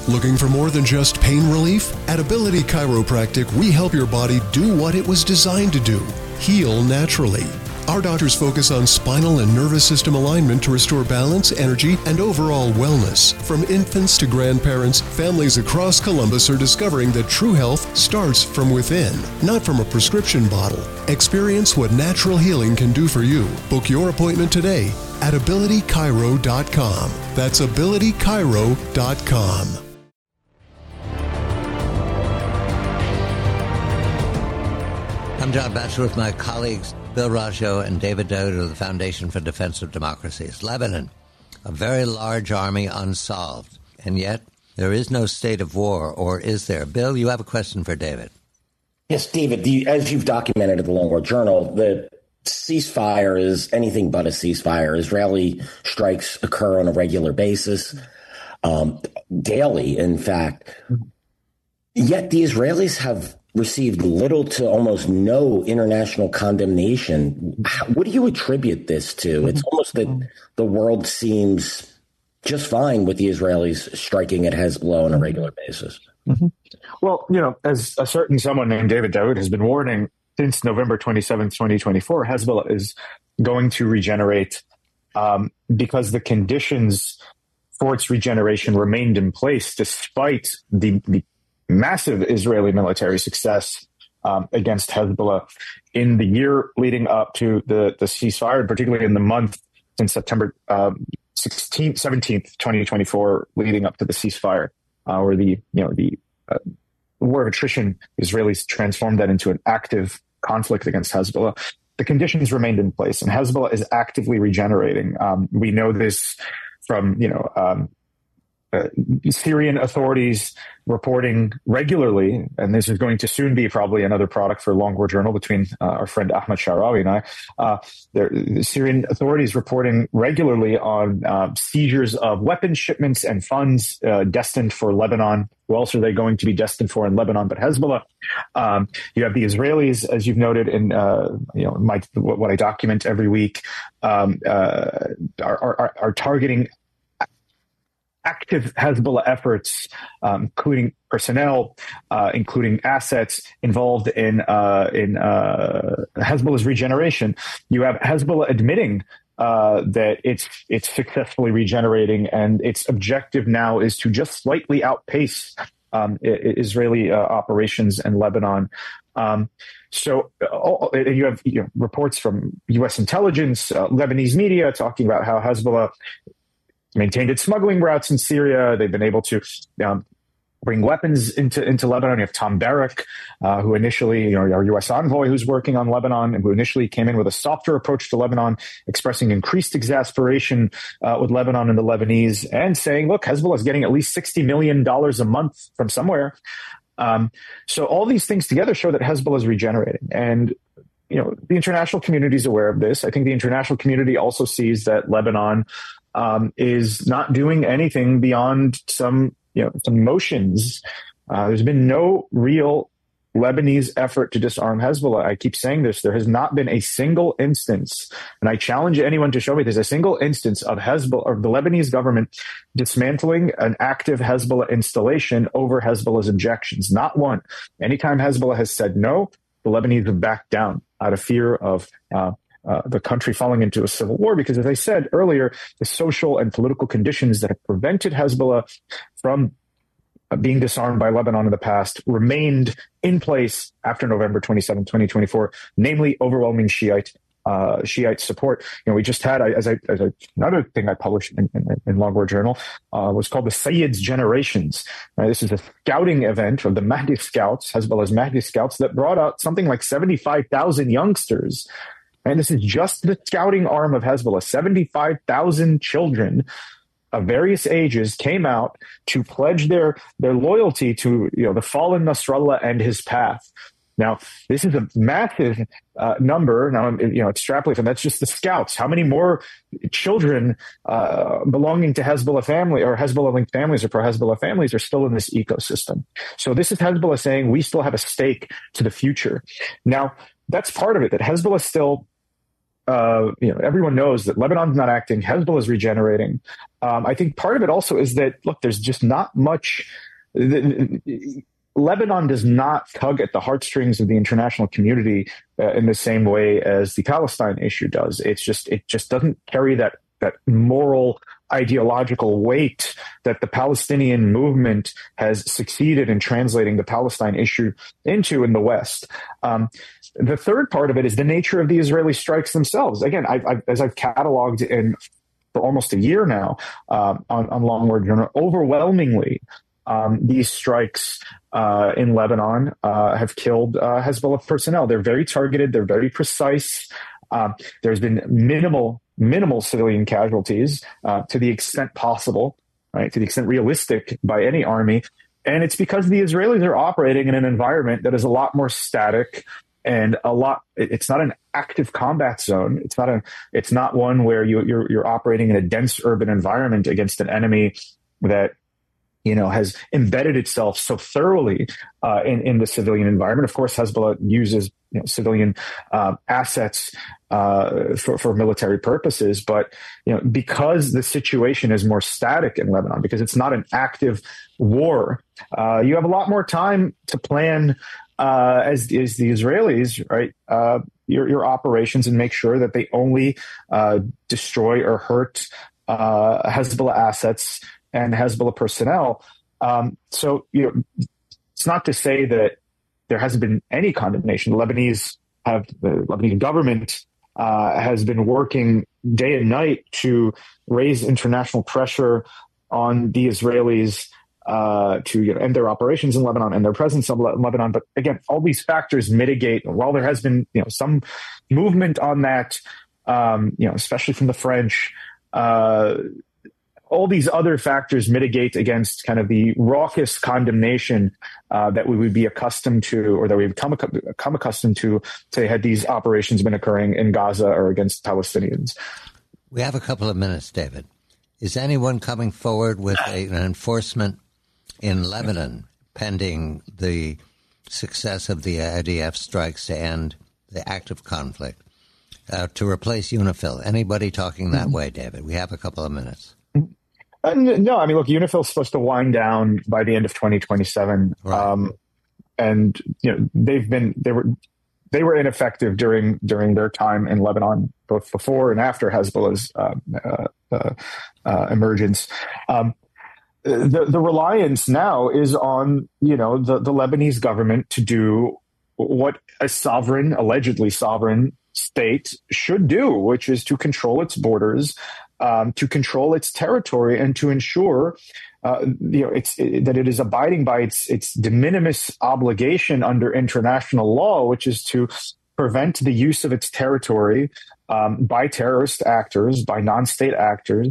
Looking for more than just pain relief? At Ability Chiropractic, we help your body do what it was designed to do, heal naturally. Our doctors focus on spinal and nervous system alignment to restore balance, energy, and overall wellness. From infants to grandparents, families across Columbus are discovering that true health starts from within, not from a prescription bottle. Experience what natural healing can do for you. Book your appointment today at abilitychiro.com. That's abilitychiro.com. I'm John Batchelor with my colleagues Bill Rajo and David Daoud of the Foundation for Defense of Democracies. Lebanon, a very large army unsolved, and yet there is no state of war, or is there? Bill, you have a question for David. Yes, David, as you've documented in the Long War Journal, the ceasefire is anything but a ceasefire. Israeli strikes occur on a regular basis, daily, in fact. Yet the Israelis have received little to almost no international condemnation. What do you attribute this to? It's almost that the world seems just fine with the Israelis striking at Hezbollah on a regular basis. Mm-hmm. Well, as a certain someone named David Daoud has been warning since November 27th, 2024, Hezbollah is going to regenerate because the conditions for its regeneration remained in place despite the massive Israeli military success against Hezbollah in the year leading up to the ceasefire, particularly in the month since September 17th, 2024, leading up to the ceasefire, where the war of attrition, Israelis transformed that into an active conflict against Hezbollah. The conditions remained in place, and Hezbollah is actively regenerating. We know this from Syrian authorities reporting regularly, and this is going to soon be probably another product for Long War Journal between our friend Ahmed Sharawi and I. The Syrian authorities reporting regularly on seizures of weapons shipments and funds destined for Lebanon. Who else are they going to be destined for in Lebanon but Hezbollah? You have the Israelis, as you've noted in what I document every week, are targeting active Hezbollah efforts, including personnel, including assets involved in Hezbollah's regeneration. You have Hezbollah admitting that it's successfully regenerating, and its objective now is to just slightly outpace Israeli operations in Lebanon. So you have reports from U.S. intelligence, Lebanese media talking about how Hezbollah maintained its smuggling routes in Syria. They've been able to bring weapons into Lebanon. You have Tom Barrack, who initially, our U.S. envoy who's working on Lebanon, and who initially came in with a softer approach to Lebanon, expressing increased exasperation with Lebanon and the Lebanese, and saying, look, Hezbollah is getting at least $60 million a month from somewhere. So all these things together show that Hezbollah is regenerating. And the international community is aware of this. I think the international community also sees that Lebanon is not doing anything beyond some motions. There's been no real Lebanese effort to disarm Hezbollah. I keep saying this. There has not been a single instance, and I challenge anyone to show me there's a single instance of Hezbollah or the Lebanese government dismantling an active Hezbollah installation over Hezbollah's objections. Not one. Anytime Hezbollah has said no, the Lebanese have backed down out of fear of the country falling into a civil war, because, as I said earlier, the social and political conditions that have prevented Hezbollah from being disarmed by Lebanon in the past remained in place after November 27, 2024, namely overwhelming Shiite support. We just had, another thing I published in Long War Journal was called the Sayyid's Generations. This is a scouting event of the Mahdi Scouts, Hezbollah's Mahdi Scouts, that brought out something like 75,000 youngsters. And this is just the scouting arm of Hezbollah. 75,000 children of various ages came out to pledge their loyalty to the fallen Nasrallah and his path. Now, this is a massive number. Now, extrapolate from that's just the scouts. How many more children belonging to Hezbollah family or Hezbollah-linked families or pro-Hezbollah families are still in this ecosystem? So this is Hezbollah saying we still have a stake to the future. Now, that's part of it, that Hezbollah still everyone knows that Lebanon's not acting, Hezbollah is regenerating. I think part of it also is that, look, there's just not much. Lebanon does not tug at the heartstrings of the international community in the same way as the Palestine issue does. It just doesn't carry that moral, ideological weight that the Palestinian movement has succeeded in translating the Palestine issue into in the West. The third part of it is the nature of the Israeli strikes themselves. Again, as I've cataloged for almost a year now on Long War Journal, overwhelmingly, these strikes in Lebanon have killed Hezbollah personnel. They're very targeted. They're very precise. There's been minimal civilian casualties to the extent possible, right? To the extent realistic by any army. And it's because the Israelis are operating in an environment that is a lot more static and it's not an active combat zone. It's not one where you're operating in a dense urban environment against an enemy that has embedded itself so thoroughly in the civilian environment. Of course, Hezbollah uses civilian assets for military purposes, but because the situation is more static in Lebanon, because it's not an active war, you have a lot more time to plan as the Israelis, right? Your operations and make sure that they only destroy or hurt Hezbollah assets and Hezbollah personnel. So it's not to say that there hasn't been any condemnation. The Lebanese government has been working day and night to raise international pressure on the Israelis to end their operations in Lebanon and their presence in Lebanon. But again, all these factors mitigate. While there has been some movement on that, especially from the French, all these other factors mitigate against kind of the raucous condemnation that we would be accustomed to, or that we've come accustomed to, say, had these operations been occurring in Gaza or against Palestinians. We have a couple of minutes, David. Is anyone coming forward with an enforcement in Lebanon pending the success of the IDF strikes to end the active conflict, to replace UNIFIL? Anybody talking that way, David? We have a couple of minutes. No, I mean, look, UNIFIL is supposed to wind down by the end of 2027, right. And they were ineffective during their time in Lebanon, both before and after Hezbollah's emergence. The reliance now is on the Lebanese government to do what a allegedly sovereign state should do, which is to control its borders, to control its territory, and to ensure that it is abiding by its de minimis obligation under international law, which is to prevent the use of its territory by terrorist actors, by non-state actors,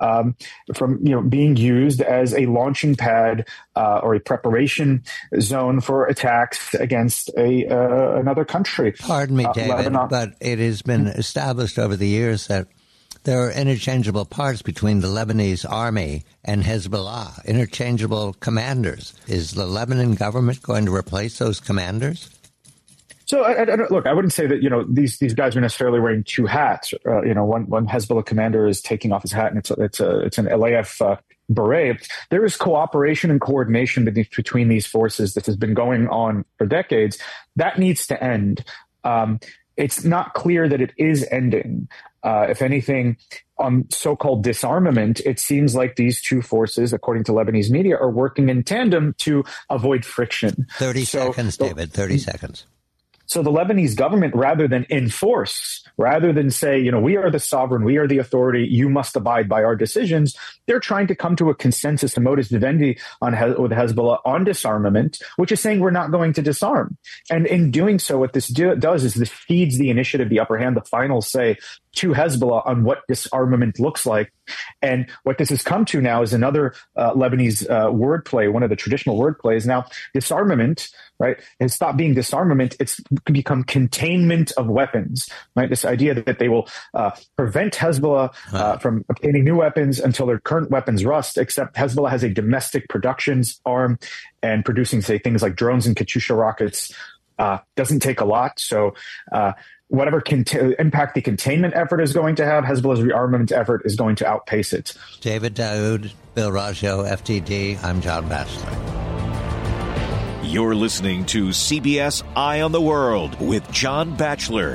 from being used as a launching pad or a preparation zone for attacks against another country. Pardon me, David, Lebanon. But it has been established over the years that there are interchangeable parts between the Lebanese army and Hezbollah, interchangeable commanders. Is the Lebanon government going to replace those commanders? So, look, I wouldn't say that, these guys are necessarily wearing two hats. One Hezbollah commander is taking off his hat, and it's an LAF beret. There is cooperation and coordination between these forces that has been going on for decades. That needs to end. It's not clear that it is ending. If anything, on so-called disarmament, it seems like these two forces, according to Lebanese media, are working in tandem to avoid friction. 30 seconds, David, 30 seconds. So the Lebanese government, rather than enforce, rather than say, we are the sovereign, we are the authority, you must abide by our decisions, they're trying to come to a consensus, a modus vivendi with Hezbollah on disarmament, which is saying we're not going to disarm. And in doing so, what this does is this feeds the initiative, the upper hand, the final say to Hezbollah on what disarmament looks like. And what this has come to now is another Lebanese wordplay, one of the traditional wordplays. Now, disarmament, right, has stopped being disarmament. It's become containment of weapons, right? This idea that they will prevent Hezbollah from obtaining new weapons until their current weapons rust, except Hezbollah has a domestic productions arm, and producing, say, things like drones and Katyusha rockets doesn't take a lot. So whatever impact the containment effort is going to have, Hezbollah's rearmament effort is going to outpace it. David Daoud, Bill Raggio, FTD. I'm John Batchelor. You're listening to CBS Eye on the World with John Batchelor.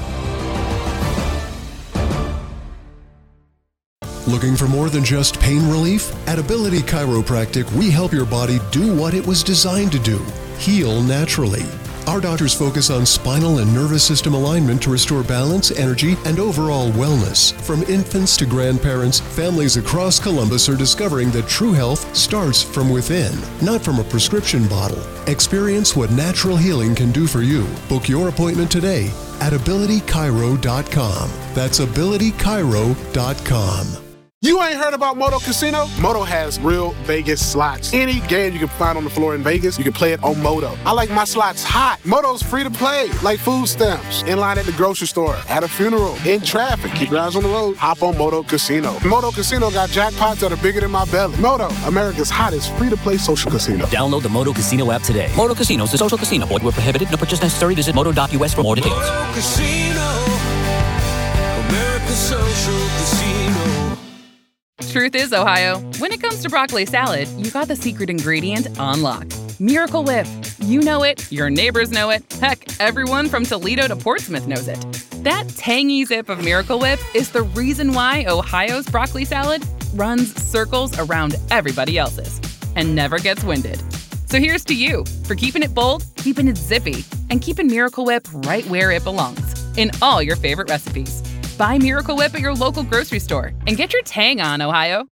Looking for more than just pain relief? At Ability Chiropractic, we help your body do what it was designed to do, heal naturally. Our doctors focus on spinal and nervous system alignment to restore balance, energy, and overall wellness. From infants to grandparents, families across Columbus are discovering that true health starts from within, not from a prescription bottle. Experience what natural healing can do for you. Book your appointment today at abilitychiro.com. That's abilitychiro.com. You ain't heard about Moto Casino? Moto has real Vegas slots. Any game you can find on the floor in Vegas, you can play it on Moto. I like my slots hot. Moto's free to play, like food stamps, in line at the grocery store, at a funeral, in traffic. Keep your eyes on the road. Hop on Moto Casino. Moto Casino got jackpots that are bigger than my belly. Moto, America's hottest free-to-play social casino. Download the Moto Casino app today. Moto Casino is a social casino. Void where prohibited. No purchase necessary. Visit moto.us for more details. Moto Casino, America's social casino. Truth is, Ohio, when it comes to broccoli salad, you got the secret ingredient on lock. Miracle Whip. You know it, your neighbors know it, heck, everyone from Toledo to Portsmouth knows it. That tangy zip of Miracle Whip is the reason why Ohio's broccoli salad runs circles around everybody else's and never gets winded. So here's to you for keeping it bold, keeping it zippy, and keeping Miracle Whip right where it belongs, in all your favorite recipes. Buy Miracle Whip at your local grocery store and get your tang on, Ohio.